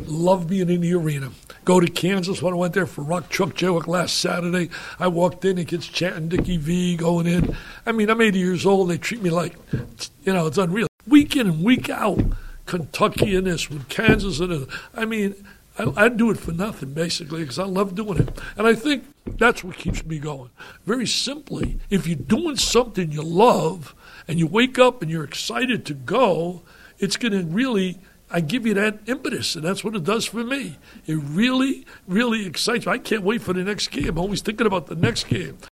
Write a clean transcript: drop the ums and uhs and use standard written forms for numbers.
Love being in the arena. Go to Kansas when I went there for Rock Chuck Jayhawk last Saturday. I walked in, and kids chanting Dickie V going in. I mean, I'm 80 years old. They treat me like, it's unreal. Week in and week out, Kentucky and this, with Kansas and this. I mean, I'd do it for nothing, basically, because I love doing it. And I think that's what keeps me going. Very simply, if you're doing something you love and you wake up and you're excited to go, it's going to really, I give you that impetus, and that's what it does for me. It really, really excites me. I can't wait for the next game. I'm always thinking about the next game.